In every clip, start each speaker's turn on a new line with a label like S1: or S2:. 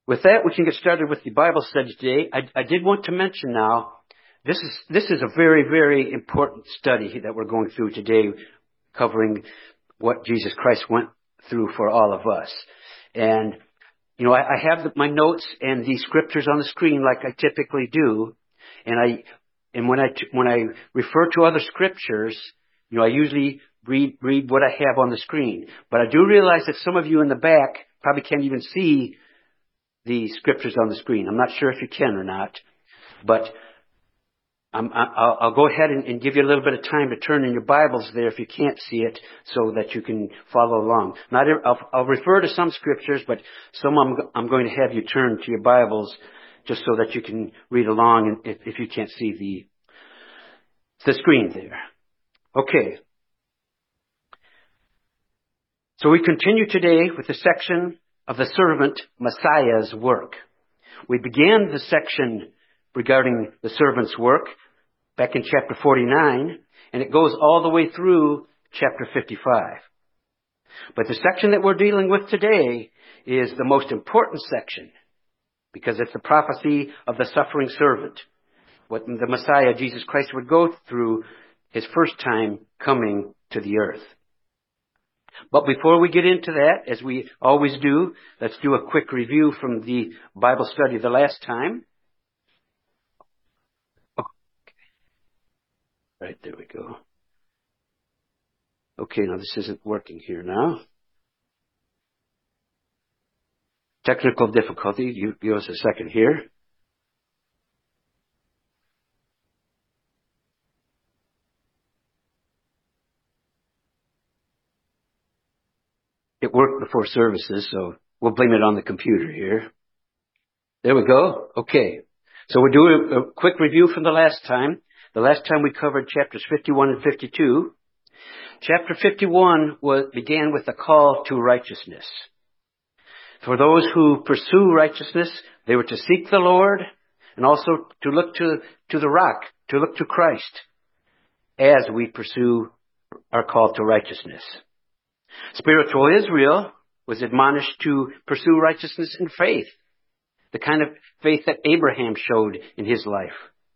S1: With that, we can get started with the Bible study today. I did want to mention now, this is a very, very important study that we're going through today, covering what Jesus Christ went through for all of us. And, you know, I have my notes and the scriptures on the screen like I typically do. And when I refer to other scriptures, you know, I usually read what I have on the screen. But I do realize that some of you in the back probably can't even see the scriptures on the screen. I'm not sure if you can or not, but I'll go ahead and give you a little bit of time to turn in your Bibles there if you can't see it, so that you can follow along. I'll refer to some scriptures, but some I'm going to have you turn to your Bibles just so that you can read along if you can't see the screen there. Okay. So we continue today with the section of the servant Messiah's work. We began the section regarding the servant's work back in chapter 49, and it goes all the way through chapter 55. But the section that we're dealing with today is the most important section, because it's the prophecy of the suffering servant, what the Messiah, Jesus Christ, would go through his first time coming to the earth. But before we get into that, as we always do, let's do a quick review from the Bible study the last time. Okay. Right, there we go. Okay, now this isn't working here now. Technical difficulty. You give us a second here. It worked before services, so we'll blame it on the computer here. There we go. Okay. So we'll do a quick review from the last time. The last time we covered chapters 51 and 52. Chapter 51 began with a call to righteousness. For those who pursue righteousness, they were to seek the Lord and also to look to the rock, to look to Christ as we pursue our call to righteousness. Spiritual Israel was admonished to pursue righteousness in faith, the kind of faith that Abraham showed in his life.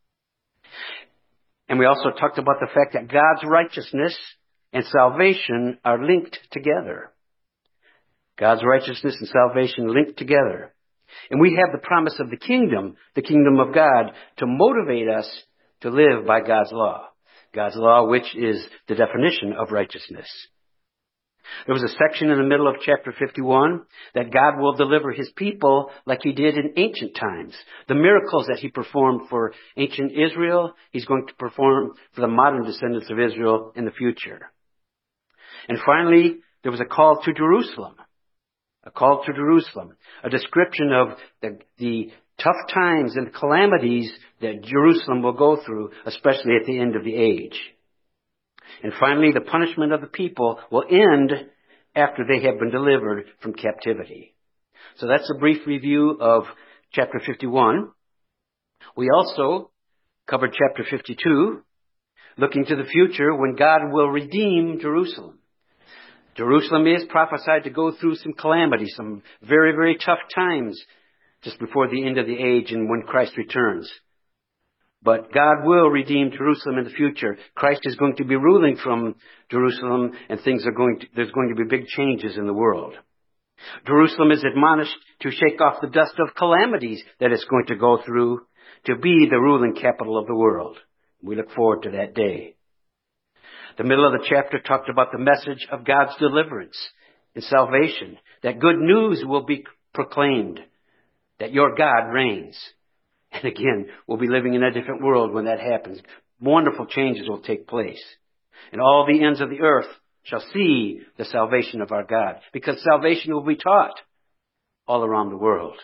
S1: And we also talked about the fact that God's righteousness and salvation are linked together. God's righteousness and salvation linked together. And we have the promise of the kingdom of God, to motivate us to live by God's law. God's law, which is the definition of righteousness. There was a section in the middle of chapter 51 that God will deliver his people like he did in ancient times. The miracles that he performed for ancient Israel, he's going to perform for the modern descendants of Israel in the future. And finally, there was a call to Jerusalem. A call to Jerusalem. A description of the tough times and calamities that Jerusalem will go through, especially at the end of the age. And finally, the punishment of the people will end after they have been delivered from captivity. So that's a brief review of chapter 51. We also covered chapter 52, looking to the future when God will redeem Jerusalem. Jerusalem is prophesied to go through some calamity, some very, very tough times just before the end of the age and when Christ returns. But God will redeem Jerusalem in the future. Christ is going to be ruling from Jerusalem, and there's going to be big changes in the world. Jerusalem is admonished to shake off the dust of calamities that it's going to go through to be the ruling capital of the world. We look forward to that day. The middle of the chapter talked about the message of God's deliverance and salvation, that good news will be proclaimed, that your God reigns. And again, we'll be living in a different world when that happens. Wonderful changes will take place. And all the ends of the earth shall see the salvation of our God, because salvation will be taught all around the world.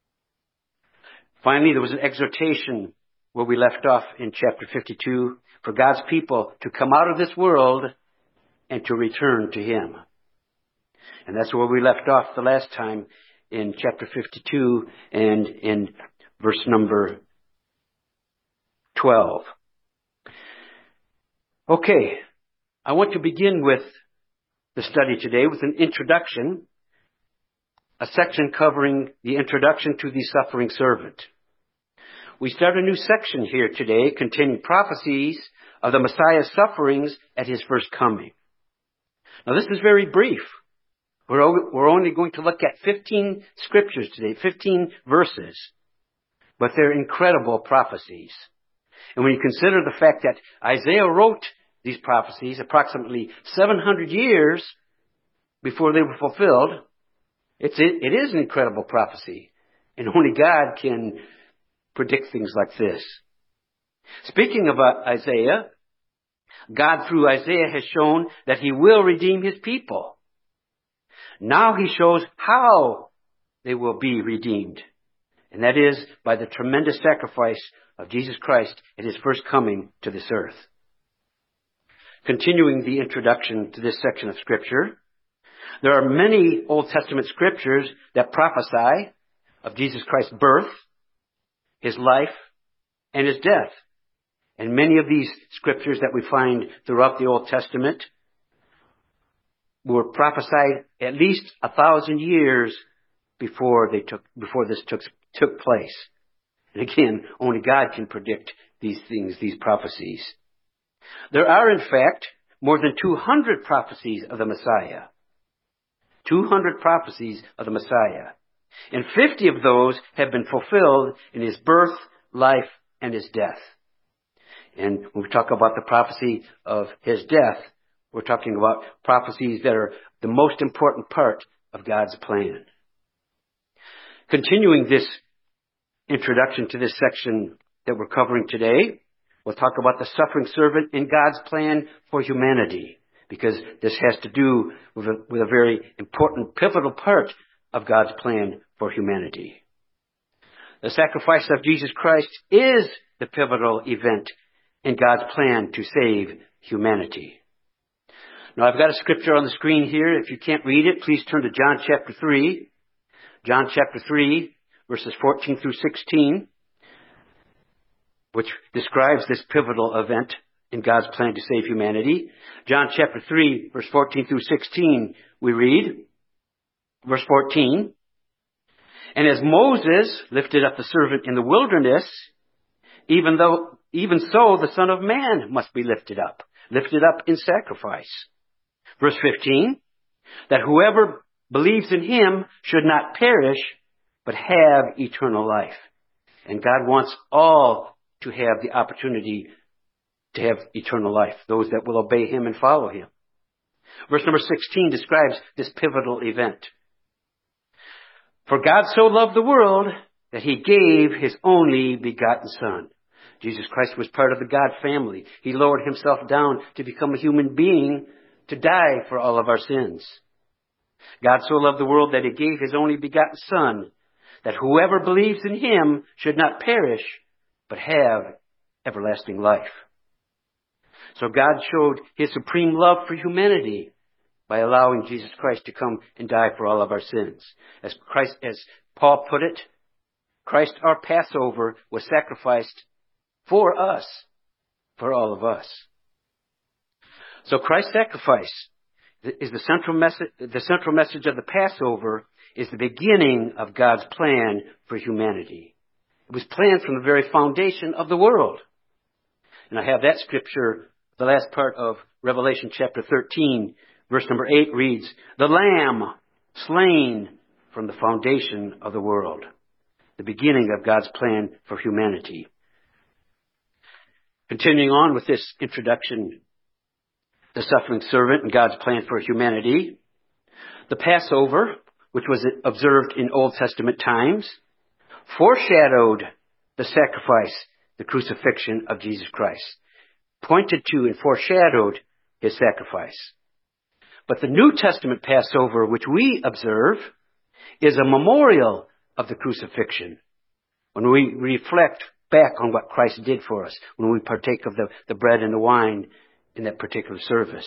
S1: Finally, there was an exhortation where we left off in chapter 52 for God's people to come out of this world and to return to him. And that's where we left off the last time in chapter 52 and in verse number 12. Okay, I want to begin with the study today with an introduction a section covering the introduction to the suffering servant. We start a new section here today containing prophecies of the Messiah's sufferings at his first coming. Now this is very brief. We're only going to look at 15 scriptures today, 15 verses. But they're incredible prophecies. And when you consider the fact that Isaiah wrote these prophecies approximately 700 years before they were fulfilled, it is an incredible prophecy. And only God can predict things like this. Speaking about Isaiah, God through Isaiah has shown that he will redeem his people. Now he shows how they will be redeemed. And that is by the tremendous sacrifice of Jesus Christ at his first coming to this earth. Continuing the introduction to this section of Scripture, there are many Old Testament scriptures that prophesy of Jesus Christ's birth, his life, and his death. And many of these scriptures that we find throughout the Old Testament were prophesied at least 1,000 years before this took place. And again, only God can predict these things, these prophecies. There are, in fact, more than 200 prophecies of the Messiah. 200 prophecies of the Messiah. And 50 of those have been fulfilled in his birth, life, and his death. And when we talk about the prophecy of his death, we're talking about prophecies that are the most important part of God's plan. Continuing this introduction to this section that we're covering today, we'll talk about the suffering servant and God's plan for humanity, because this has to do with a very important, pivotal part of God's plan for humanity. The sacrifice of Jesus Christ is the pivotal event in God's plan to save humanity. Now, I've got a scripture on the screen here. If you can't read it, please turn to John chapter 3. John chapter 3, verses 14 through 16, which describes this pivotal event in God's plan to save humanity. John chapter 3, verse 14 through 16, we read, verse 14, "And as Moses lifted up the servant in the wilderness, even so the Son of Man must be lifted up in sacrifice." Verse 15, "That whoever believes in him should not perish, but have eternal life." And God wants all to have the opportunity to have eternal life, those that will obey him and follow him. Verse number 16 describes this pivotal event. "For God so loved the world that he gave his only begotten Son." Jesus Christ was part of the God family. He lowered himself down to become a human being to die for all of our sins. God so loved the world that he gave his only begotten Son, that whoever believes in him should not perish, but have everlasting life. So God showed his supreme love for humanity by allowing Jesus Christ to come and die for all of our sins. As Paul put it, Christ our Passover was sacrificed for us, for all of us. So Christ's sacrifice is the central message of the Passover is the beginning of God's plan for humanity. It was planned from the very foundation of the world. And I have that scripture, the last part of Revelation chapter 13, verse number 8 reads, "The Lamb slain from the foundation of the world." The beginning of God's plan for humanity. Continuing on with this introduction, the suffering servant and God's plan for humanity. The Passover, which was observed in Old Testament times, foreshadowed the sacrifice, the crucifixion of Jesus Christ, pointed to and foreshadowed his sacrifice. But the New Testament Passover, which we observe, is a memorial of the crucifixion. When we reflect back on what Christ did for us, when we partake of the bread and the wine in that particular service.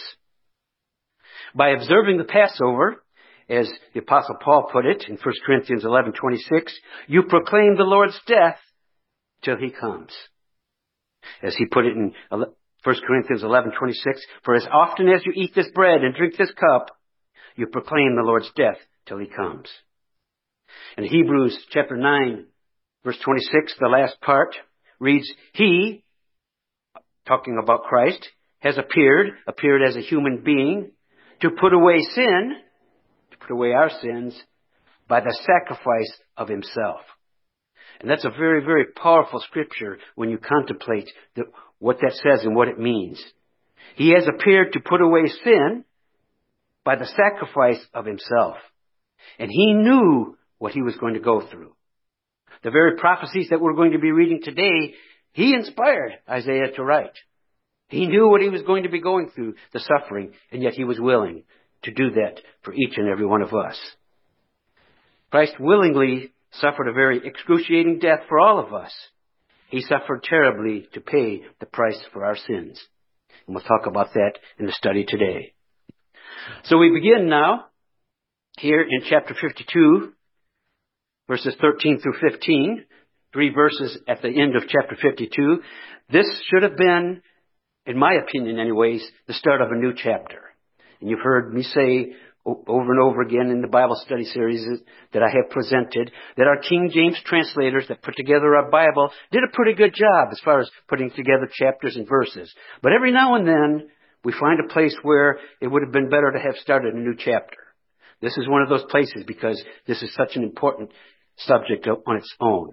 S1: By observing the Passover, as the Apostle Paul put it in 1 Corinthians 11:26, "You proclaim the Lord's death till he comes." As he put it in 1 Corinthians 11:26, "For as often as you eat this bread and drink this cup, you proclaim the Lord's death till he comes." In Hebrews chapter 9, verse 26, the last part reads, He, talking about Christ, has appeared as a human being, to put away sin, to put away our sins, by the sacrifice of Himself. And that's a very, very powerful scripture when you contemplate what that says and what it means. He has appeared to put away sin by the sacrifice of Himself. And He knew what He was going to go through. The very prophecies that we're going to be reading today, He inspired Isaiah to write. He knew what He was going to be going through, the suffering, and yet He was willing to do that for each and every one of us. Christ willingly suffered a very excruciating death for all of us. He suffered terribly to pay the price for our sins. And we'll talk about that in the study today. So we begin now here in chapter 52, verses 13 through 15, 3 verses at the end of chapter 52. This should have been, in my opinion anyways, the start of a new chapter. And you've heard me say over and over again in the Bible study series that I have presented that our King James translators that put together our Bible did a pretty good job as far as putting together chapters and verses. But every now and then we find a place where it would have been better to have started a new chapter. This is one of those places because this is such an important subject on its own.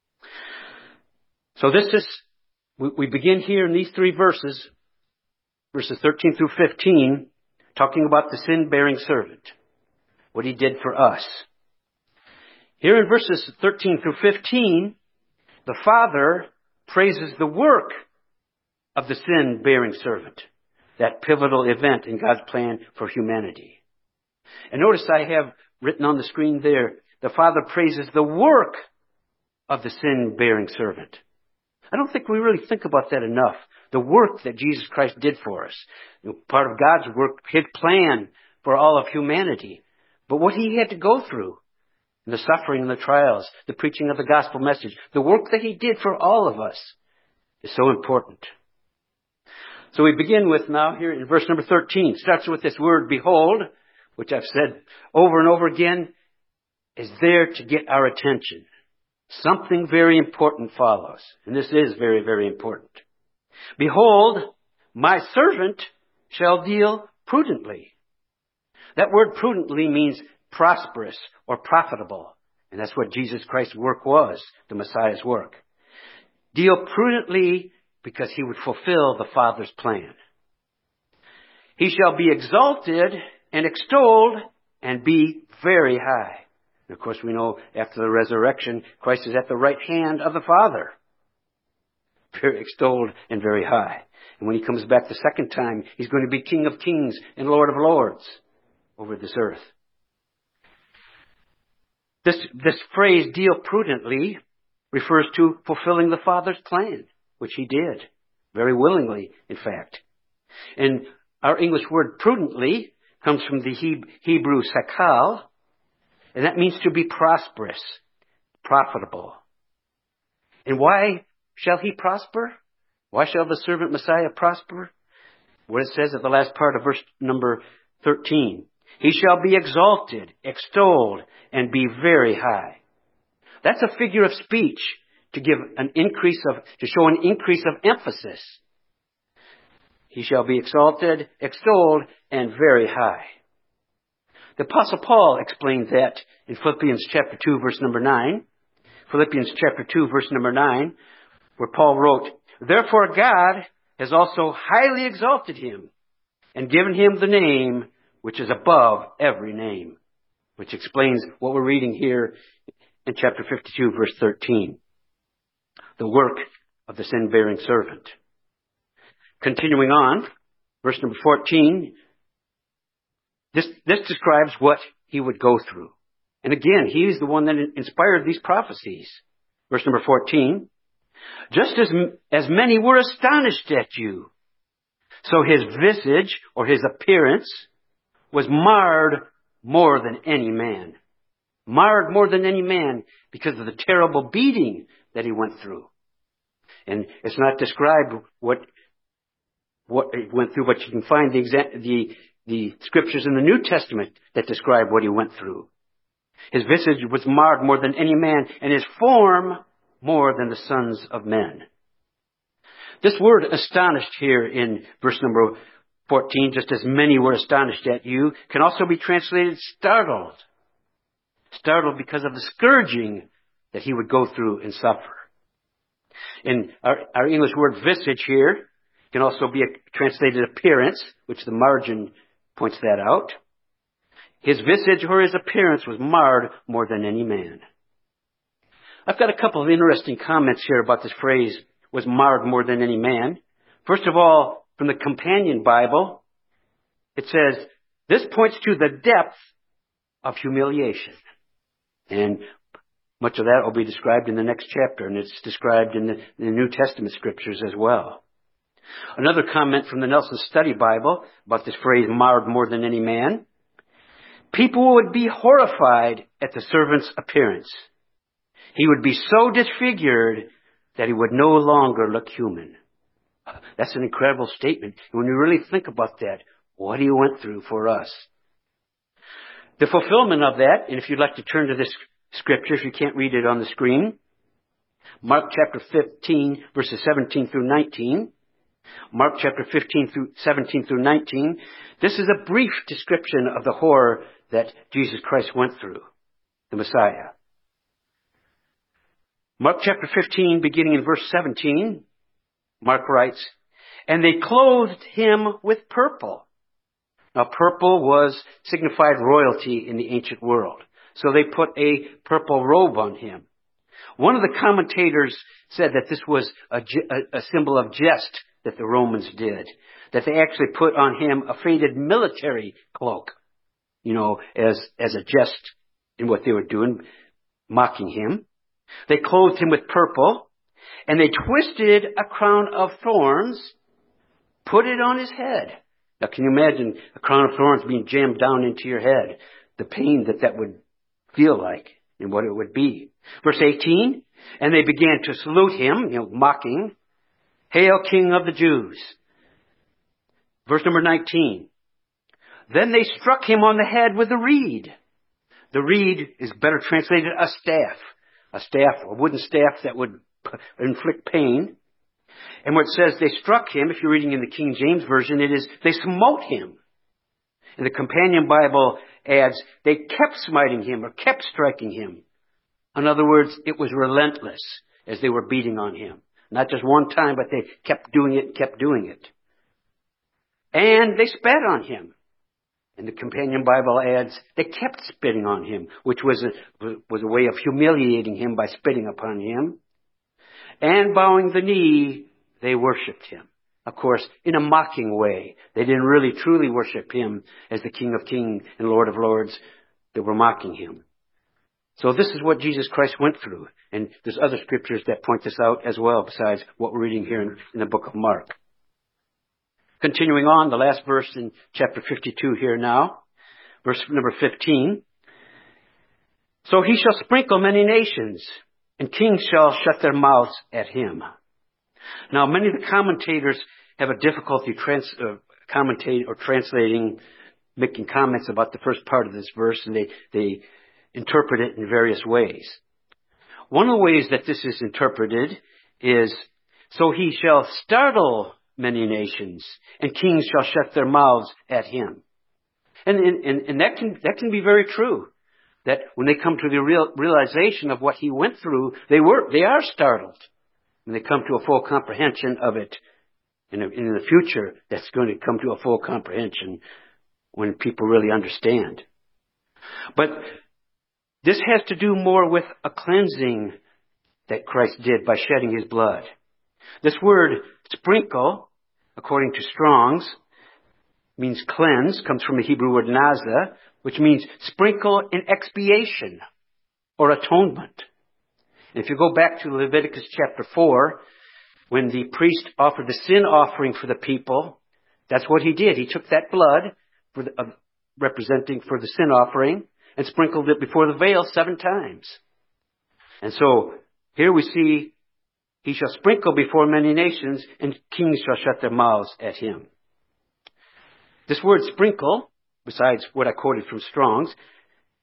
S1: So we begin here in these 3 verses 13 through 15, talking about the sin-bearing servant, what He did for us. Here in verses 13 through 15, the Father praises the work of the sin-bearing servant, that pivotal event in God's plan for humanity. And notice I have written on the screen there, the Father praises the work of the sin-bearing servant. I don't think we really think about that enough. The work that Jesus Christ did for us. Part of God's work, His plan for all of humanity. But what He had to go through, the suffering and the trials, the preaching of the gospel message, the work that He did for all of us is so important. So we begin with now here in verse number 13. It starts with this word, behold, which I've said over and over again, is there to get our attention. Something very important follows. And this is very, very important. Behold, my servant shall deal prudently. That word prudently means prosperous or profitable. And that's what Jesus Christ's work was, the Messiah's work. Deal prudently because He would fulfill the Father's plan. He shall be exalted and extolled and be very high. And of course, we know after the resurrection, Christ is at the right hand of the Father. Very extolled and very high. And when He comes back the second time, He's going to be King of kings and Lord of lords over this earth. This phrase, deal prudently, refers to fulfilling the Father's plan, which He did. Very willingly, in fact. And our English word prudently comes from the Hebrew sakal, and that means to be prosperous, profitable. And why shall he prosper? Why shall the servant Messiah prosper? What it says at the last part of verse number 13. He shall be exalted, extolled, and be very high. That's a figure of speech to show an increase of emphasis. He shall be exalted, extolled, and very high. The Apostle Paul explained that in Philippians chapter 2, verse number 9. Philippians chapter 2, verse number 9, where Paul wrote, therefore God has also highly exalted Him and given Him the name which is above every name. Which explains what we're reading here in chapter 52, verse 13. The work of the sin-bearing servant. Continuing on, verse number 14, this describes what He would go through. And again, He's the one that inspired these prophecies. Verse number 14, just as many were astonished at you, so His visage or His appearance was marred more than any man. Marred more than any man because of the terrible beating that He went through. And it's not described what He went through, but you can find the scriptures in the New Testament that describe what He went through. His visage was marred more than any man, and his form more than the sons of men. This word astonished here in verse number 14, just as many were astonished at you, can also be translated startled. Startled because of the scourging that he would go through and suffer. In our English word visage here can also be translated appearance, which the margin points that out. His visage or his appearance was marred more than any man. I've got a couple of interesting comments here about this phrase, was marred more than any man. First of all, from the Companion Bible, it says, this points to the depth of humiliation. And much of that will be described in the next chapter, and it's described in the New Testament scriptures as well. Another comment from the Nelson Study Bible about this phrase, marred more than any man. People would be horrified at the servant's appearance. He would be so disfigured that he would no longer look human. That's an incredible statement. When you really think about that, what he went through for us. The fulfillment of that, and if you'd like to turn to this scripture, if you can't read it on the screen, Mark chapter 15, verses 17 through 19. Mark chapter 15 through 17 through 19. This is a brief description of the horror that Jesus Christ went through, the Messiah. Mark chapter 15, beginning in verse 17, Mark writes, and they clothed him with purple. Now, purple signified royalty in the ancient world. So they put a purple robe on him. One of the commentators said that this was a symbol of jest that the Romans did. That they actually put on him a faded military cloak, as a jest in what they were doing, mocking him. They clothed him with purple, and they twisted a crown of thorns, put it on his head. Now, can you imagine a crown of thorns being jammed down into your head? The pain that would feel like and what it would be. Verse 18, and they began to salute him, mocking, Hail, King of the Jews. Verse number 19, then they struck him on the head with a reed. The reed is better translated a staff, a wooden staff that would inflict pain. And what it says they struck him, if you're reading in the King James Version, it is they smote him. And the Companion Bible adds they kept smiting him or kept striking him. In other words, it was relentless as they were beating on him. Not just one time, but they kept doing it and kept doing it. And they spat on him. And the Companion Bible adds they kept spitting on him, which was a way of humiliating him by spitting upon him. And bowing the knee, they worshipped him. Of course, in a mocking way. They didn't really truly worship him as the King of Kings and Lord of Lords. They were mocking him. So this is what Jesus Christ went through. And there's other scriptures that point this out as well, besides what we're reading here in the book of Mark. Continuing on, the last verse in chapter 52 here now, verse number 15. So he shall sprinkle many nations, and kings shall shut their mouths at him. Now, many of the commentators have a difficulty translating, making comments about the first part of this verse, and they interpret it in various ways. One of the ways that this is interpreted is, so he shall startle many nations, and kings shall shut their mouths at him. And that can be very true. That when they come to the realization of what he went through, they are startled. When they come to a full comprehension of it, in the future, that's going to come to a full comprehension when people really understand. But this has to do more with a cleansing that Christ did by shedding his blood. This word, sprinkle, according to Strong's, means cleanse, comes from the Hebrew word naza, which means sprinkle in expiation or atonement. And if you go back to Leviticus chapter 4, when the priest offered the sin offering for the people, that's what he did. He took that blood representing for the sin offering and sprinkled it before the veil 7 times. And so here we see, he shall sprinkle before many nations, and kings shall shut their mouths at him. This word sprinkle, besides what I quoted from Strong's,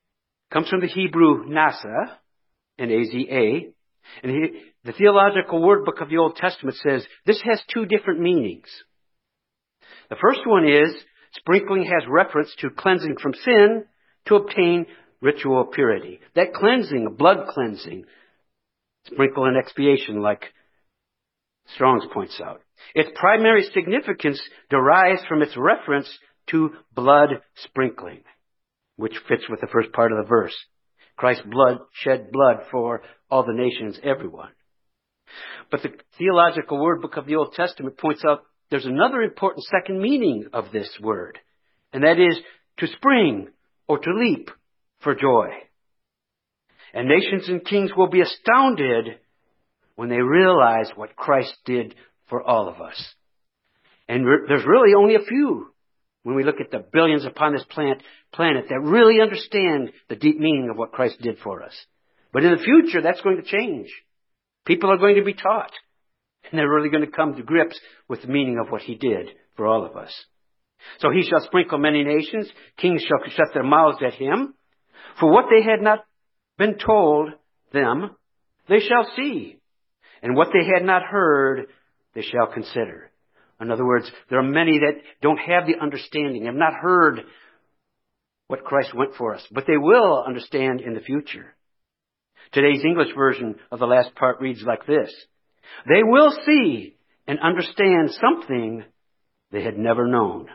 S1: Comes from the Hebrew nasa, N-A-Z-A. And the Theological Word Book of the Old Testament says this has two different meanings. The first one is sprinkling has reference to cleansing from sin to obtain ritual purity. That cleansing, blood cleansing, sprinkle and expiation, like Strong's points out. Its primary significance derives from its reference to blood sprinkling, which fits with the first part of the verse. Christ's blood shed blood for all the nations, everyone. But the Theological Word Book of the Old Testament points out there's another important second meaning of this word, and that is to spring or to leap for joy. And nations and kings will be astounded when they realize what Christ did for all of us. And there's really only a few, when we look at the billions upon this planet, that really understand the deep meaning of what Christ did for us. But in the future, that's going to change. People are going to be taught. And they're really going to come to grips with the meaning of what he did for all of us. So he shall sprinkle many nations. Kings shall shut their mouths at him. For what they had not been told them, they shall see. And what they had not heard, they shall consider. In other words, there are many that don't have the understanding, have not heard what Christ went for us, but they will understand in the future. Today's English version of the last part reads like this: they will see and understand something they had never known.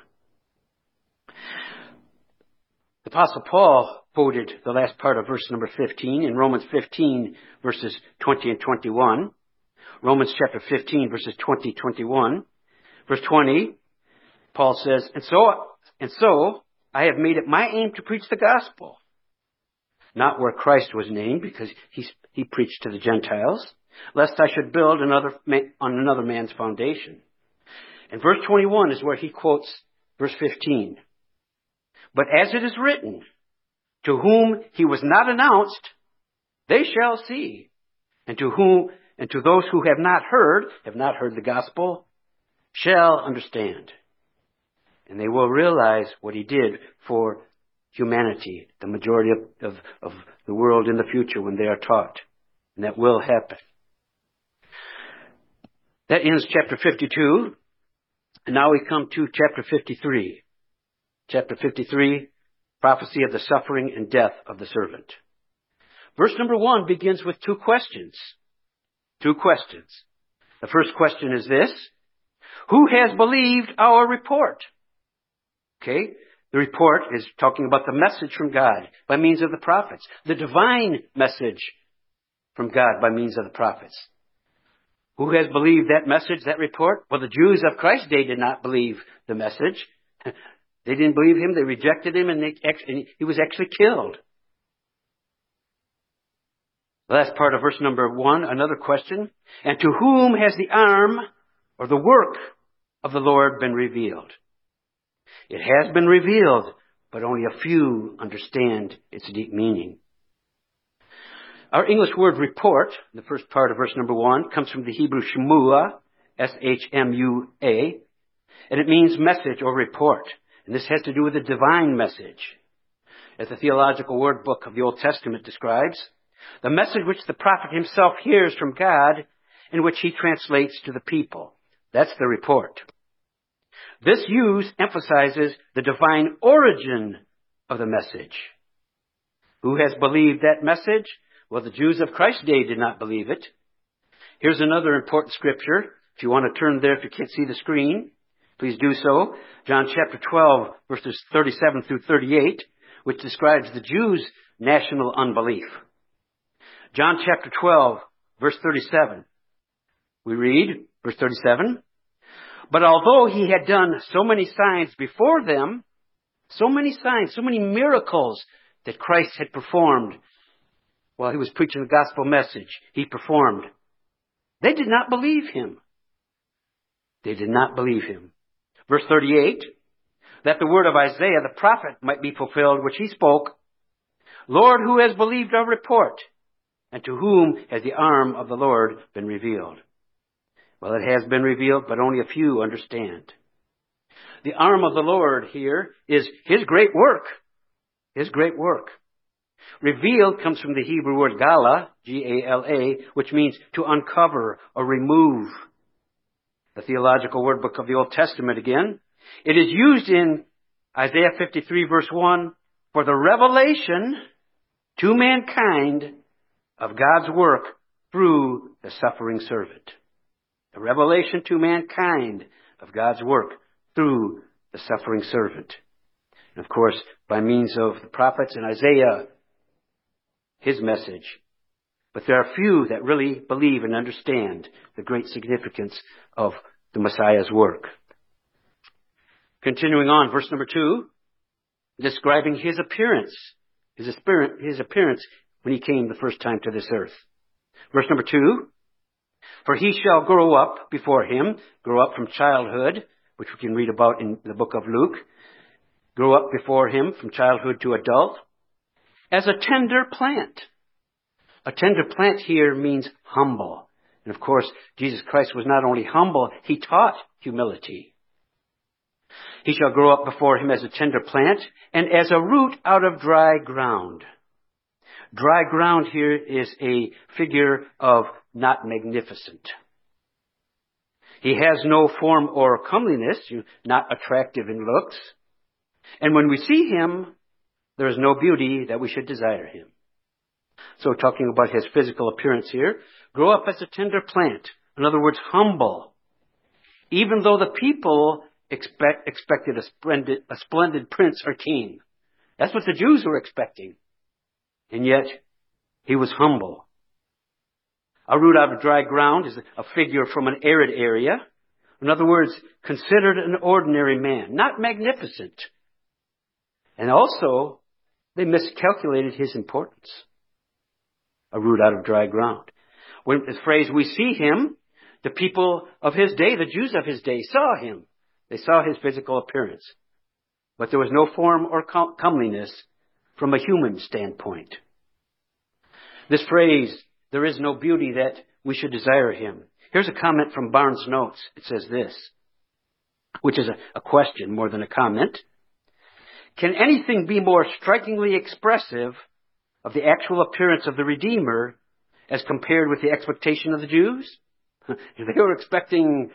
S1: The Apostle Paul quoted the last part of verse number 15 in Romans 15, verses 20 and 21. Romans chapter 15, verses 20, 21. Verse 20, Paul says, And so I have made it my aim to preach the gospel. Not where Christ was named, because he preached to the Gentiles, lest I should build on another man's foundation. And verse 21 is where he quotes verse 15. But as it is written, to whom he was not announced, they shall see. And to those who have not heard the gospel, shall understand. And they will realize what he did for humanity, the majority of the world in the future when they are taught. And that will happen. That ends chapter 52. And now we come to chapter 53. Chapter 53, prophecy of the suffering and death of the servant. Verse number 1 begins with two questions. Two questions. The first question is this: who has believed our report? Okay, the report is talking about the message from God by means of the prophets. The divine message from God by means of the prophets. Who has believed that message, that report? Well, the Jews of Christ's day did not believe the message. They didn't believe him. They rejected him, and he was actually killed. The last part of verse number 1, another question. And to whom has the arm or the work of the Lord been revealed? It has been revealed, but only a few understand its deep meaning. Our English word report, the first part of verse number 1, comes from the Hebrew shmua, S-H-M-U-A, and it means message or report. And this has to do with the divine message. As the Theological Word Book of the Old Testament describes, the message which the prophet himself hears from God and which he translates to the people. That's the report. This use emphasizes the divine origin of the message. Who has believed that message? Well, the Jews of Christ's day did not believe it. Here's another important scripture. If you want to turn there, if you can't see the screen, please do so. John chapter 12, verses 37 through 38, which describes the Jews' national unbelief. John chapter 12, verse 37. We read, verse 37, But although he had done so many signs before them, so many signs, so many miracles that Christ had performed while he was preaching the gospel message, he performed. They did not believe him. They did not believe him. Verse 38, that the word of Isaiah the prophet might be fulfilled, which he spoke, Lord, who has believed our report? And to whom has the arm of the Lord been revealed? Well, it has been revealed, but only a few understand. The arm of the Lord here is his great work. His great work. Revealed comes from the Hebrew word gala, G-A-L-A, which means to uncover or remove. The theological word book of the Old Testament again. It is used in Isaiah 53 verse 1 for the revelation to mankind of God's work through the suffering servant. The revelation to mankind of God's work through the suffering servant. And of course, by means of the prophets and Isaiah, his message. But there are few that really believe and understand the great significance of the Messiah's work. Continuing on, verse number 2, describing his appearance. His appearance when he came the first time to this earth. Verse number 2, for he shall grow up before him, grow up from childhood, which we can read about in the book of Luke, grow up before him from childhood to adult, as a tender plant. A tender plant here means humble. And of course, Jesus Christ was not only humble, he taught humility. He shall grow up before him as a tender plant and as a root out of dry ground. Dry ground here is a figure of not magnificent. He has no form or comeliness, not attractive in looks. And when we see him, there is no beauty that we should desire him. So talking about his physical appearance here, grow up as a tender plant. In other words, humble. Even though the people expected a splendid prince or king. That's what the Jews were expecting. And yet, he was humble. A root out of dry ground is a figure from an arid area. In other words, considered an ordinary man, not magnificent. And also, they miscalculated his importance. A root out of dry ground. When the phrase, we see him, the people of his day, the Jews of his day, saw him. They saw his physical appearance. But there was no form or comeliness from a human standpoint. This phrase, there is no beauty that we should desire him. Here's a comment from Barnes' Notes. It says this, which is a question more than a comment. Can anything be more strikingly expressive of the actual appearance of the Redeemer as compared with the expectation of the Jews? They were expecting,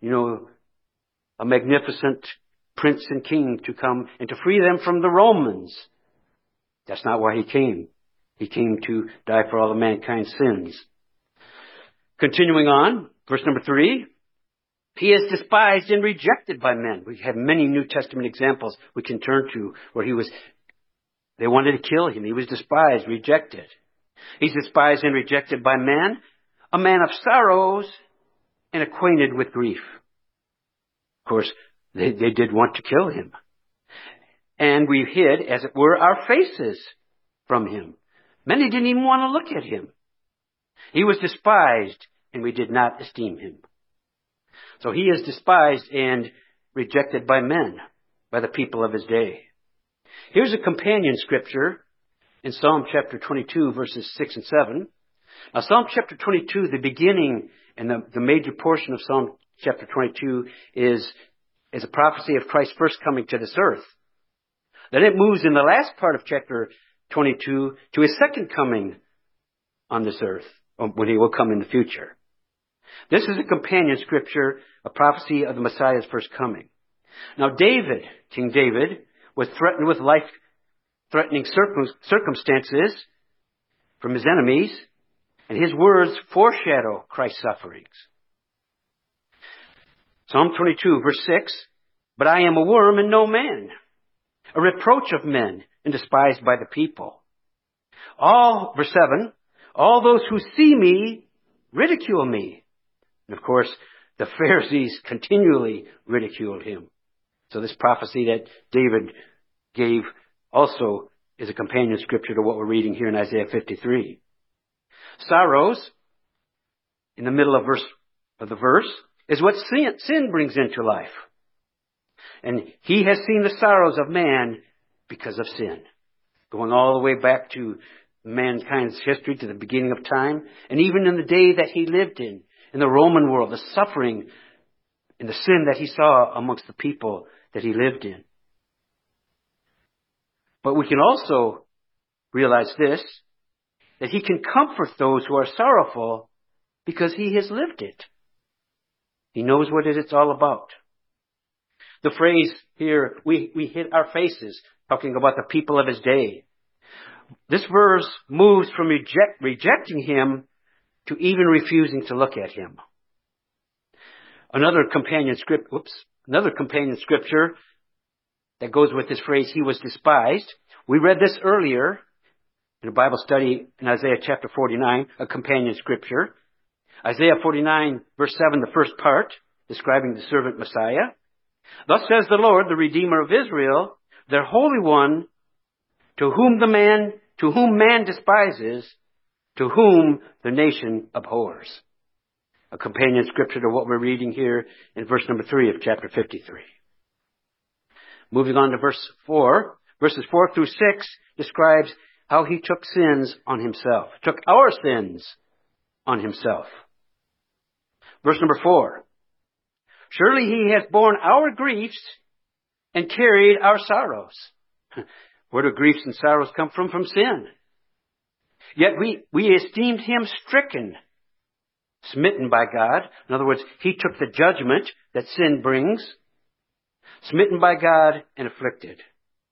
S1: a magnificent prince and king to come and to free them from the Romans. That's not why he came. He came to die for all of mankind's sins. Continuing on, verse number 3. He is despised and rejected by men. We have many New Testament examples we can turn to where they wanted to kill him. He was despised, rejected. He's despised and rejected by men, a man of sorrows and acquainted with grief. Of course, they did want to kill him. And we hid, as it were, our faces from him. Many didn't even want to look at him. He was despised, and we did not esteem him. So he is despised and rejected by men, by the people of his day. Here's a companion scripture in Psalm chapter 22, verses 6 and 7. Now, Psalm chapter 22, the beginning and the major portion of Psalm chapter 22 is a prophecy of Christ's first coming to this earth. Then it moves in the last part of chapter 22 to his second coming on this earth, when he will come in the future. This is a companion scripture, a prophecy of the Messiah's first coming. Now David, King David, was threatened with life-threatening circumstances from his enemies, and his words foreshadow Christ's sufferings. Psalm 22, verse 6, but I am a worm and no man, a reproach of men and despised by the people. Verse 7, all those who see me ridicule me. And of course, the Pharisees continually ridiculed him. So this prophecy that David gave also is a companion scripture to what we're reading here in Isaiah 53. Sorrows, in the middle of the verse, is what sin brings into life. And he has seen the sorrows of man because of sin. Going all the way back to mankind's history, to the beginning of time, and even in the day that he lived in the Roman world, the suffering and the sin that he saw amongst the people that he lived in. But we can also realize this, that he can comfort those who are sorrowful because he has lived it. He knows what it's all about. The phrase here, we hit our faces, talking about the people of his day. This verse moves from rejecting him to even refusing to look at him. Another companion scripture that goes with this phrase, he was despised. We read this earlier in a Bible study in Isaiah chapter 49, a companion scripture. Isaiah 49, verse 7, the first part, describing the servant Messiah. Thus says the Lord, the Redeemer of Israel, their Holy One, to whom man despises, to whom the nation abhors. A companion scripture to what we're reading here in verse number 3 of chapter 53. Moving on to verse 4. Verses 4 through 6 describes how he took sins on himself. Took our sins on himself. Verse number 4. Surely he has borne our griefs and carried our sorrows. Where do griefs and sorrows come from? From sin. Yet we esteemed him stricken, smitten by God. In other words, he took the judgment that sin brings, smitten by God and afflicted.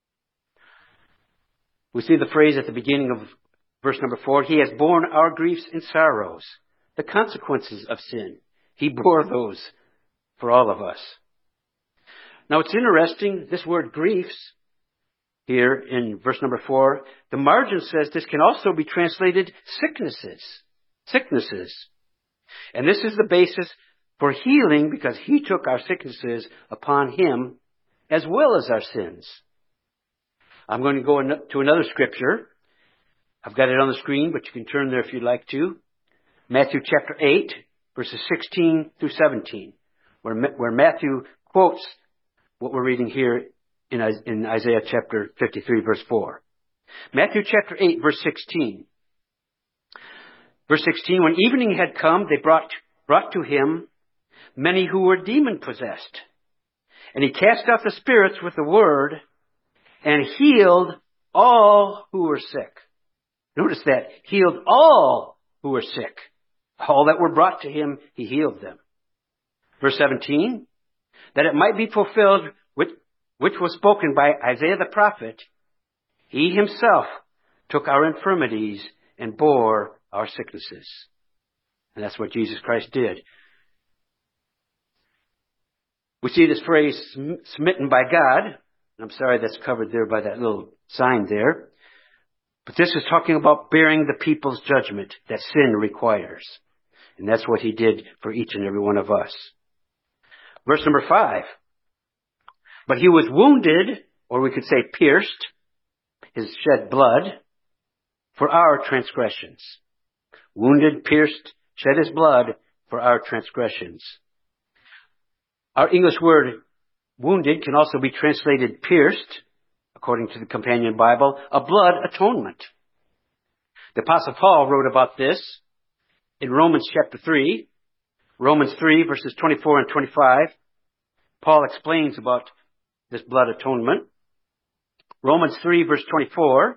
S1: We see the phrase at the beginning of verse number 4, he has borne our griefs and sorrows, the consequences of sin. He bore those for all of us. Now it's interesting, this word griefs here in verse number 4, the margin says this can also be translated sicknesses. Sicknesses. And this is the basis for healing because he took our sicknesses upon him as well as our sins. I'm going to go to another scripture. I've got it on the screen, but you can turn there if you'd like to. Matthew chapter 8, verses 16 through 17, where Matthew quotes what we're reading here in Isaiah chapter 53, verse 4. Matthew chapter 8, verse 16. Verse 16, when evening had come, they brought to him many who were demon-possessed. And he cast out the spirits with the word and healed all who were sick. Notice that. Healed all who were sick. All that were brought to him, he healed them. Verse 17, that it might be fulfilled which was spoken by Isaiah the prophet, he himself took our infirmities and bore our sicknesses. And that's what Jesus Christ did. We see this phrase, smitten by God. I'm sorry that's covered there by that little sign there. But this is talking about bearing the people's judgment that sin requires. And that's what he did for each and every one of us. Verse number 5. But he was wounded, or we could say pierced, his shed blood, for our transgressions. Wounded, pierced, shed his blood for our transgressions. Our English word wounded can also be translated pierced, according to the Companion Bible, a blood atonement. The Apostle Paul wrote about this in Romans chapter 3. Romans 3, verses 24 and 25. Paul explains about this blood atonement. Romans 3, verse 24.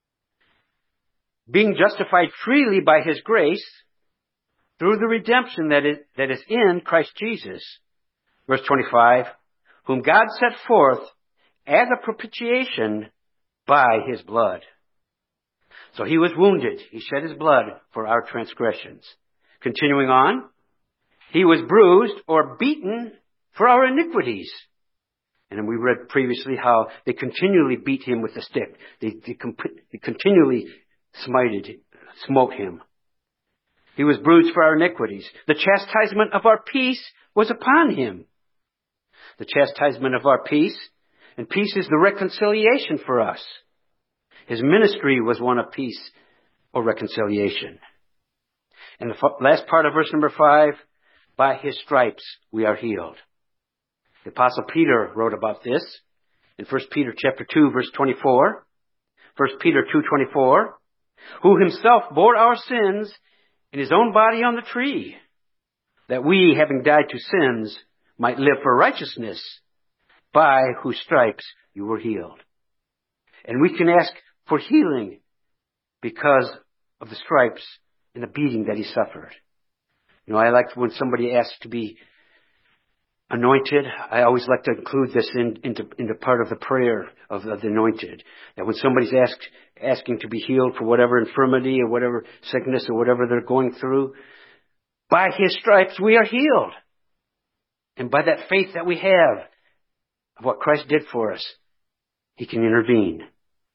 S1: Being justified freely by his grace through the redemption that is in Christ Jesus. Verse 25. Whom God set forth as a propitiation by his blood. So he was wounded. He shed his blood for our transgressions. Continuing on. He was bruised or beaten for our iniquities. And we read previously how they continually beat him with a stick. They continually smote him. He was bruised for our iniquities. The chastisement of our peace was upon him. The chastisement of our peace. And peace is the reconciliation for us. His ministry was one of peace or reconciliation. And the last part of verse number 5, by his stripes we are healed. The Apostle Peter wrote about this in 1 Peter chapter 2, verse 24. 1 Peter 2:24, who himself bore our sins in his own body on the tree, that we, having died to sins, might live for righteousness, by whose stripes you were healed. And we can ask for healing because of the stripes and the beating that he suffered. You know, I like when somebody asks to be anointed, I always like to include this into part of the prayer of the anointed. That when somebody's asking to be healed for whatever infirmity or whatever sickness or whatever they're going through, by his stripes we are healed. And by that faith that we have of what Christ did for us, he can intervene.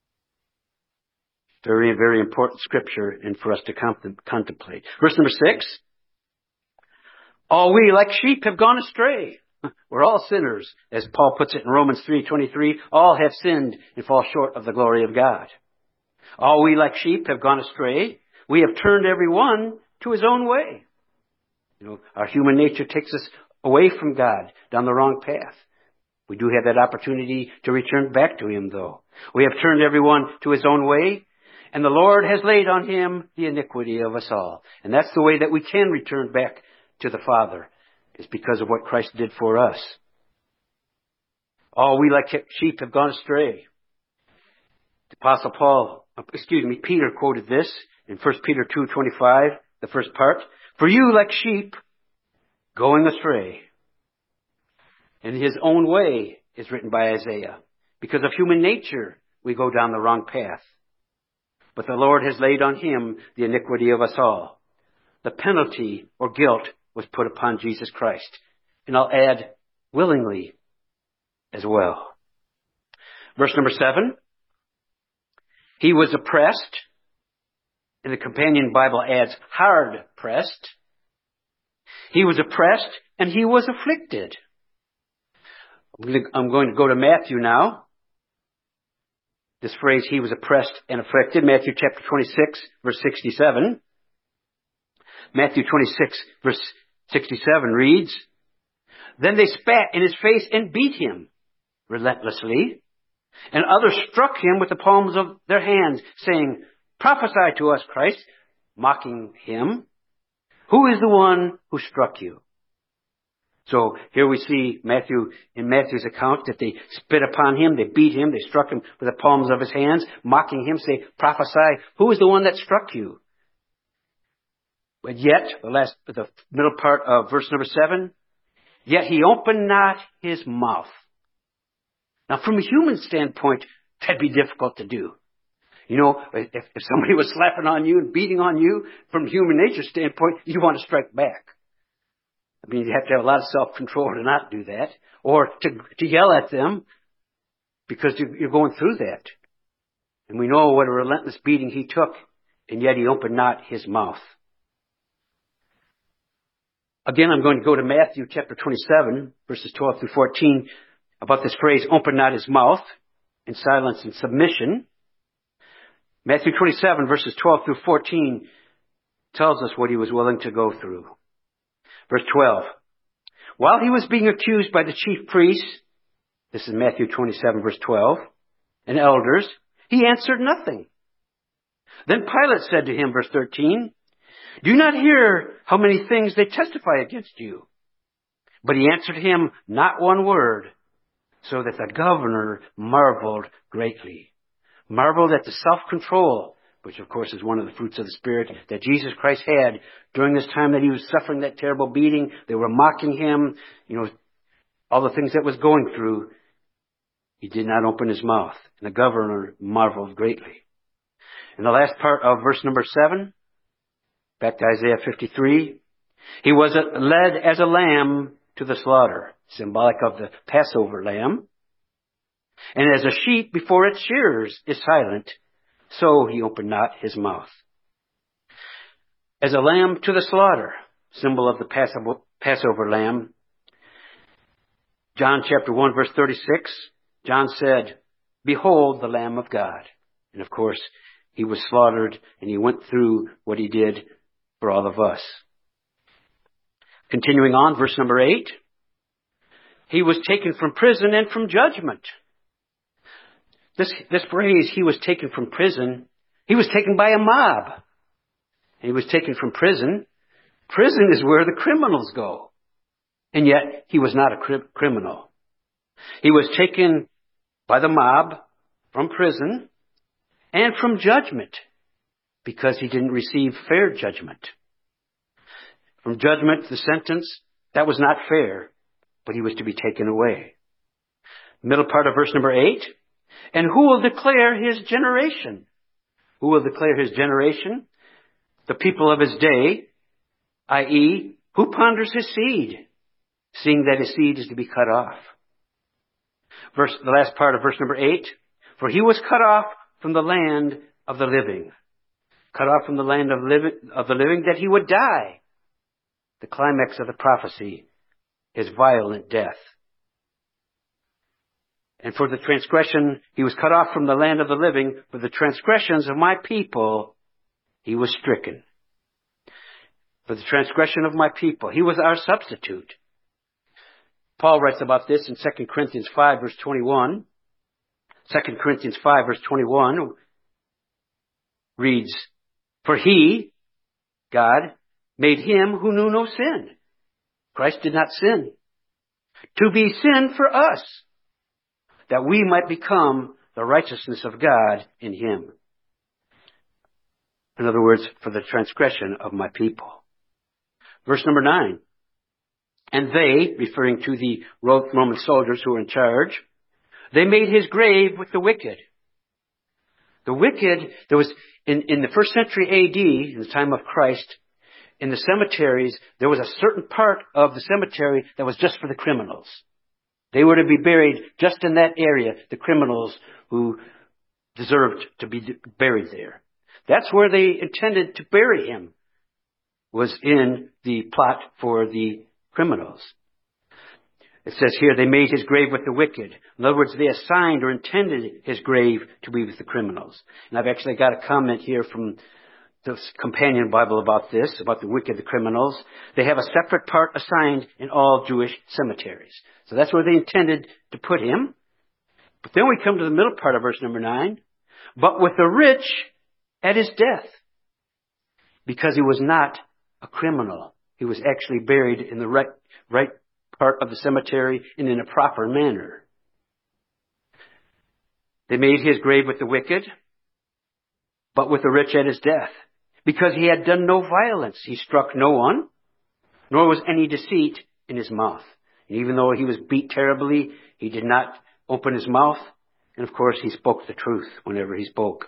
S1: Very, very important scripture and for us to contemplate. Verse number 6. All we like sheep have gone astray. We're all sinners. As Paul puts it in Romans 3:23, all have sinned and fall short of the glory of God. All we like sheep have gone astray. We have turned every one to his own way. You know, our human nature takes us away from God, down the wrong path. We do have that opportunity to return back to him, though. We have turned everyone to his own way, and the Lord has laid on him the iniquity of us all. And that's the way that we can return back to the Father, is because of what Christ did for us. All we like sheep have gone astray. The Apostle Peter quoted this in 1 Peter 2:25, the first part. For you like sheep going astray. And his own way is written by Isaiah. Because of human nature, we go down the wrong path. But the Lord has laid on him the iniquity of us all. The penalty or guilt was put upon Jesus Christ. And I'll add, willingly as well. Verse number 7. He was oppressed. And the companion Bible adds, hard pressed. He was oppressed and he was afflicted. I'm going to go to Matthew now. This phrase, he was oppressed and afflicted. Matthew chapter 26, verse 67. Matthew 26, verse 67 reads, Then they spat in his face and beat him relentlessly. And others struck him with the palms of their hands, saying, Prophesy to us, Christ, mocking him. Who is the one who struck you? So here we see in Matthew's account that they spit upon him, they beat him, they struck him with the palms of his hands, mocking him, say, Prophesy, who is the one that struck you? But yet, the middle part of verse number 7, yet he opened not his mouth. Now from a human standpoint, that'd be difficult to do. You know, if somebody was slapping on you and beating on you, from human nature standpoint, you want to strike back. I mean, you have to have a lot of self-control to not do that, or to yell at them because you're going through that. And we know what a relentless beating he took, and yet he opened not his mouth. Again, I'm going to go to Matthew chapter 27, verses 12 through 14, about this phrase, open not his mouth, in silence and submission. Matthew 27, verses 12 through 14, tells us what he was willing to go through. Verse 12, while he was being accused by the chief priests, this is Matthew 27, verse 12, and elders, he answered nothing. Then Pilate said to him, verse 13, do you not hear how many things they testify against you? But he answered him not one word, so that the governor marveled greatly. Marveled at the self-control, which of course is one of the fruits of the Spirit, that Jesus Christ had during this time that he was suffering that terrible beating. They were mocking him, all the things that was going through. He did not open his mouth, and the governor marveled greatly. In the last part of verse number 7, back to Isaiah 53, he was led as a lamb to the slaughter, symbolic of the Passover lamb. And as a sheep before its shearers is silent, so he opened not his mouth. As a lamb to the slaughter, symbol of the Passover lamb. John chapter 1 verse 36, John said, behold the Lamb of God. And of course, he was slaughtered and he went through what he did for all of us. Continuing on, verse number 8, he was taken from prison and from judgment. This phrase, he was taken from prison, he was taken by a mob. He was taken from prison. Prison is where the criminals go. And yet, he was not a criminal. He was taken by the mob from prison and from judgment. because he didn't receive fair judgment. From judgment, the sentence, that was not fair, but he was to be taken away. Middle part of verse number 8. And who will declare his generation? Who will declare his generation? The people of his day, i.e., who ponders his seed, seeing that his seed is to be cut off. The last part of verse number 8. For he was cut off from the land of the living. Cut off from the land of the living, that he would die. The climax of the prophecy is violent death. And for the transgression, he was cut off from the land of the living. For the transgressions of my people, he was stricken. For the transgression of my people, he was our substitute. Paul writes about this in 2 Corinthians 5, verse 21. 2 Corinthians 5, verse 21 reads, For he, God, made him who knew no sin. Christ did not sin. To be sin for us, that we might become the righteousness of God in him. In other words, for the transgression of my people. Verse number 9. And they, referring to the Roman soldiers who were in charge, they made his grave with the wicked. The wicked, there was, in the first century A.D., in the time of Christ, in the cemeteries, there was a certain part of the cemetery that was just for the criminals. They were to be buried just in that area, the criminals who deserved to be buried there. That's where they intended to bury him, was in the plot for the criminals. It says here, they made his grave with the wicked. In other words, they assigned or intended his grave to be with the criminals. And I've actually got a comment here from the companion Bible about this, about the wicked, the criminals. They have a separate part assigned in all Jewish cemeteries. So that's where they intended to put him. But then we come to the middle part of verse number 9. But with the rich at his death, because he was not a criminal. He was actually buried in the right part of the cemetery and in a proper manner. They made his grave with the wicked, but with the rich at his death, because he had done no violence. He struck no one, nor was any deceit in his mouth. And even though he was beat terribly, he did not open his mouth. And of course, he spoke the truth whenever he spoke.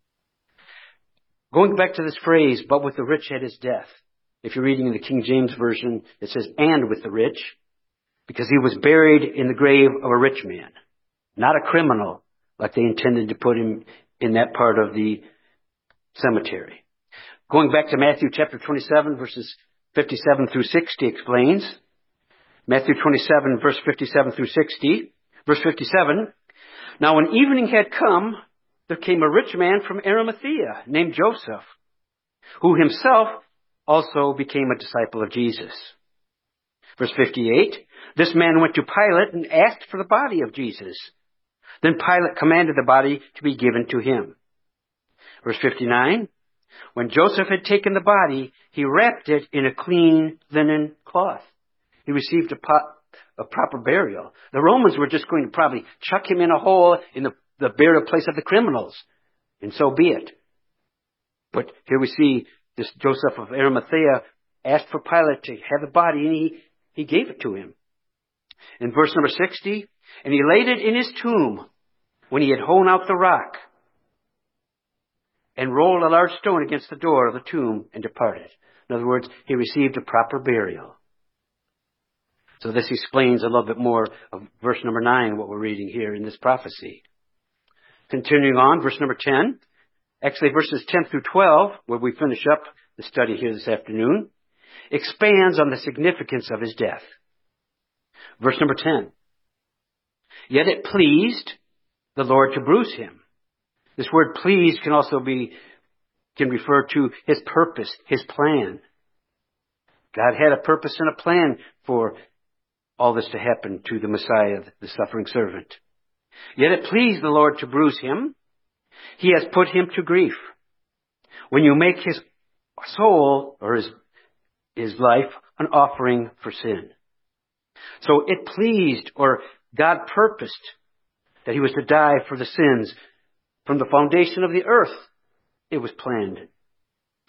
S1: Going back to this phrase, but with the rich at his death. If you're reading in the King James Version, it says, and with the rich, because he was buried in the grave of a rich man, not a criminal, like they intended to put him in that part of the cemetery. Going back to Matthew chapter 27, verses 57 through 60 explains, Matthew 27, verse 57 through 60, verse 57, Now when evening had come, there came a rich man from Arimathea named Joseph, who himself also became a disciple of Jesus. Verse 58, This man went to Pilate and asked for the body of Jesus. Then Pilate commanded the body to be given to him. Verse 59, When Joseph had taken the body, he wrapped it in a clean linen cloth. He received a proper burial. The Romans were just going to probably chuck him in a hole in the burial place of the criminals, and so be it. But here we see this Joseph of Arimathea asked for Pilate to have the body, and he gave it to him. In verse number 60, And he laid it in his tomb when he had hewn out the rock, and rolled a large stone against the door of the tomb, and departed. In other words, he received a proper burial. So this explains a little bit more of verse number 9, what we're reading here in this prophecy. Continuing on, verse number 10. Actually, verses 10 through 12, where we finish up the study here this afternoon, expands on the significance of his death. Verse number 10. Yet it pleased the Lord to bruise him. This word pleased can also can refer to his purpose, his plan. God had a purpose and a plan for all this to happen to the Messiah, the suffering servant. Yet it pleased the Lord to bruise him. He has put him to grief. When you make his soul or his life an offering for sin. So it pleased, or God purposed, that he was to die for the sins from the foundation of the earth. It was planned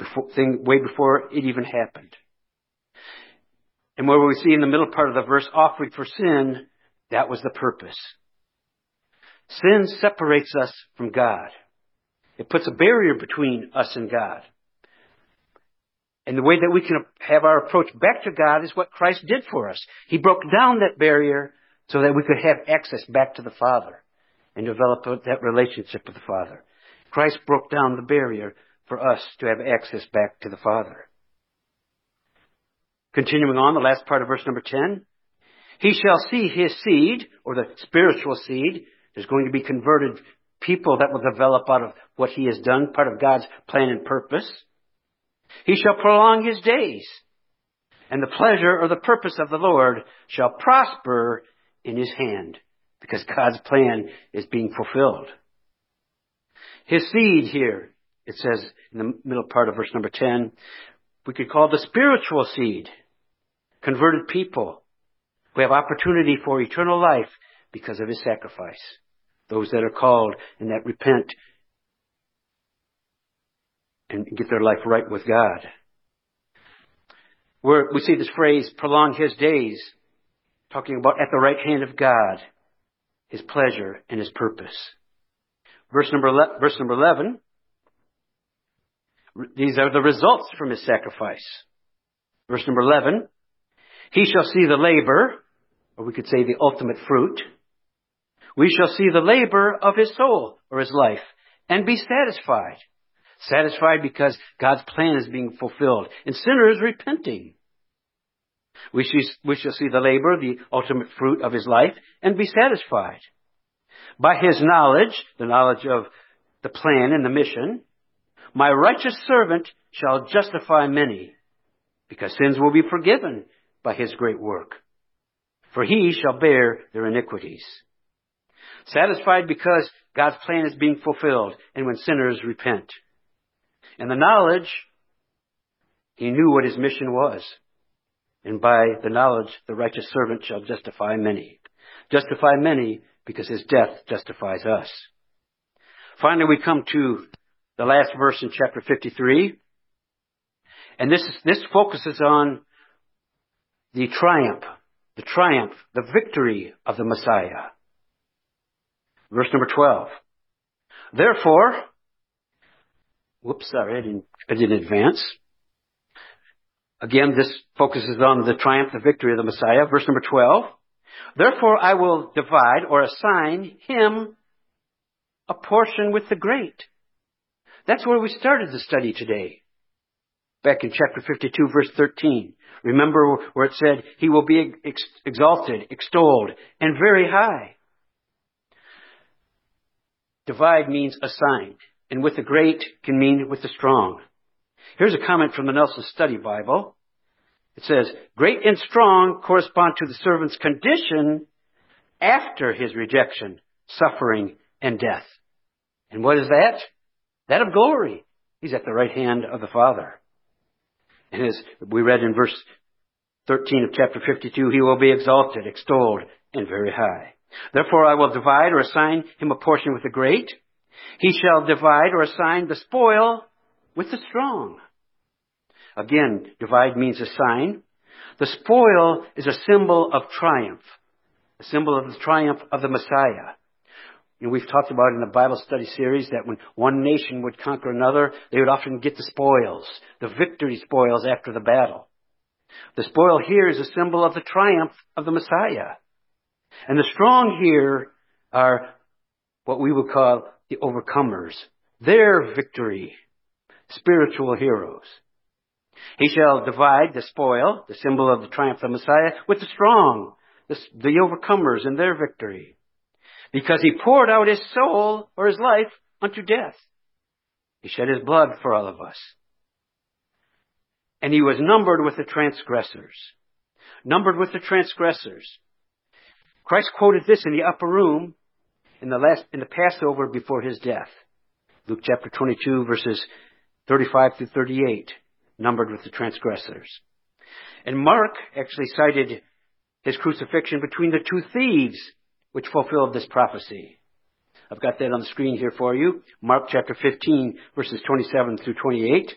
S1: way before it even happened. And where we see in the middle part of the verse, offering for sin, that was the purpose. Sin separates us from God. It puts a barrier between us and God. And the way that we can have our approach back to God is what Christ did for us. He broke down that barrier so that we could have access back to the Father and develop that relationship with the Father. Christ broke down the barrier for us to have access back to the Father. Continuing on, the last part of verse number 10. He shall see his seed, or the spiritual seed. There's going to be converted people that will develop out of what he has done, part of God's plan and purpose. He shall prolong his days, and the pleasure or the purpose of the Lord shall prosper in his hand, because God's plan is being fulfilled. His seed here, it says in the middle part of verse number 10, we could call the spiritual seed, converted people who have opportunity for eternal life because of his sacrifice. Those that are called and that repent and get their life right with God. We see this phrase, prolong his days, talking about at the right hand of God, his pleasure and his purpose. Verse number 11, these are the results from his sacrifice. Verse number 11, he shall see the labor, or we could say the ultimate fruit. We shall see the labor of his soul, or his life, and be satisfied. Satisfied because God's plan is being fulfilled, and sinners repenting. We shall see the labor, the ultimate fruit of his life, and be satisfied. By his knowledge, the knowledge of the plan and the mission, my righteous servant shall justify many, because sins will be forgiven by his great work. For he shall bear their iniquities. Satisfied because God's plan is being fulfilled, and when sinners repent. And the knowledge, he knew what his mission was. And by the knowledge, the righteous servant shall justify many. Justify many because his death justifies us. Finally, we come to the last verse in chapter 53. And this focuses on the triumph, the victory of the Messiah. Verse number 12. Therefore, I didn't advance. Again, this focuses on the triumph, the victory of the Messiah. Verse number 12. Therefore I will divide or assign him a portion with the great. That's where we started the study today. Back in chapter 52, verse 13. Remember where it said, he will be exalted, extolled, and very high. Divide means assign, and with the great can mean with the strong. Here's a comment from the Nelson Study Bible. It says, great and strong correspond to the servant's condition after his rejection, suffering, and death. And what is that? That of glory. He's at the right hand of the Father. And as we read in verse 13 of chapter 52, he will be exalted, extolled, and very high. Therefore I will divide or assign him a portion with the great. He shall divide or assign the spoil with the strong. Again, divide means assign. The spoil is a symbol of triumph, a symbol of the triumph of the Messiah. And we've talked about in the Bible study series that when one nation would conquer another, they would often get the spoils, the victory spoils after the battle. The spoil here is a symbol of the triumph of the Messiah. And the strong here are what we would call the overcomers, their victory, spiritual heroes. He shall divide the spoil, the symbol of the triumph of the Messiah, with the strong, the overcomers and their victory. Because he poured out his soul or his life unto death. He shed his blood for all of us. And he was numbered with the transgressors. Numbered with the transgressors. Christ quoted this in the upper room in the Passover before his death. Luke chapter 22 verses 35 through 38. Numbered with the transgressors. And Mark actually cited his crucifixion between the two thieves which fulfilled this prophecy. I've got that on the screen here for you. Mark chapter 15 verses 27 through 28.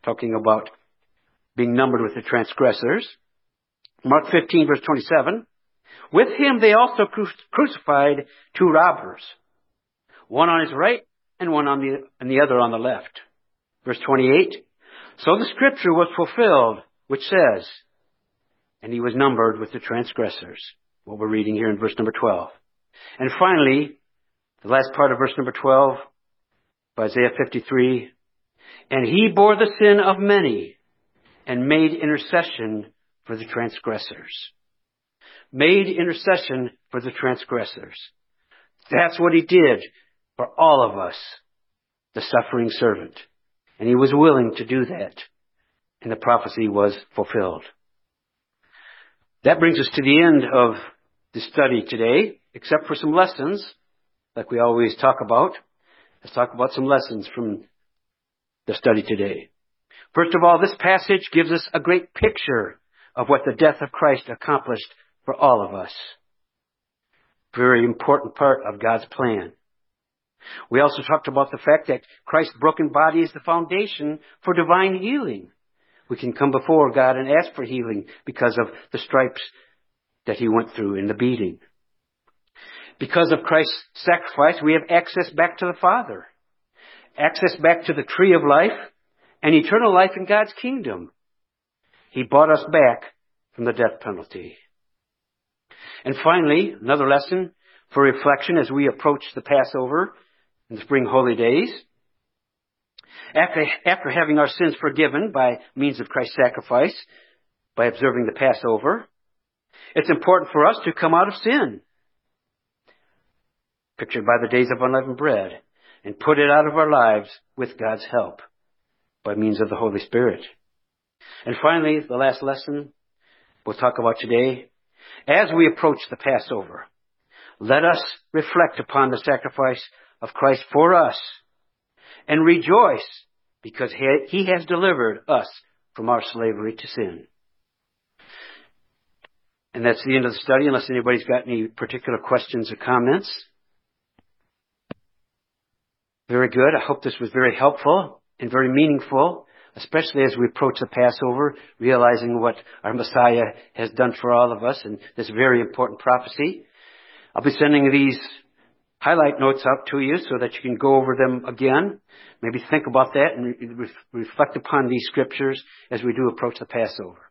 S1: talking about being numbered with the transgressors. Mark 15, verse 27. With him they also crucified two robbers, one on his right and one on the other on the left. Verse 28. So the scripture was fulfilled, which says, and he was numbered with the transgressors. What we're reading here in verse number 12. And finally, the last part of verse number 12, of Isaiah 53. And he bore the sin of many and made intercession for the transgressors. Made intercession for the transgressors. That's what he did for all of us, the suffering servant. And he was willing to do that. And the prophecy was fulfilled. That brings us to the end of the study today, except for some lessons, like we always talk about. Let's talk about some lessons from the study today. First of all, this passage gives us a great picture of what the death of Christ accomplished for all of us. Very important part of God's plan. We also talked about the fact that Christ's broken body is the foundation for divine healing. We can come before God and ask for healing because of the stripes that he went through in the beating. Because of Christ's sacrifice, we have access back to the Father. Access back to the tree of life and eternal life in God's kingdom. He bought us back from the death penalty. And finally, another lesson for reflection as we approach the Passover and the spring holy days. After having our sins forgiven by means of Christ's sacrifice, by observing the Passover, it's important for us to come out of sin, pictured by the days of unleavened bread, and put it out of our lives with God's help by means of the Holy Spirit. And finally, the last lesson we'll talk about today. As we approach the Passover, let us reflect upon the sacrifice of Christ for us and rejoice because he has delivered us from our slavery to sin. And that's the end of the study, unless anybody's got any particular questions or comments. Very good. I hope this was very helpful and very meaningful, especially as we approach the Passover, realizing what our Messiah has done for all of us and this very important prophecy. I'll be sending these highlight notes out to you so that you can go over them again. Maybe think about that and reflect upon these scriptures as we do approach the Passover.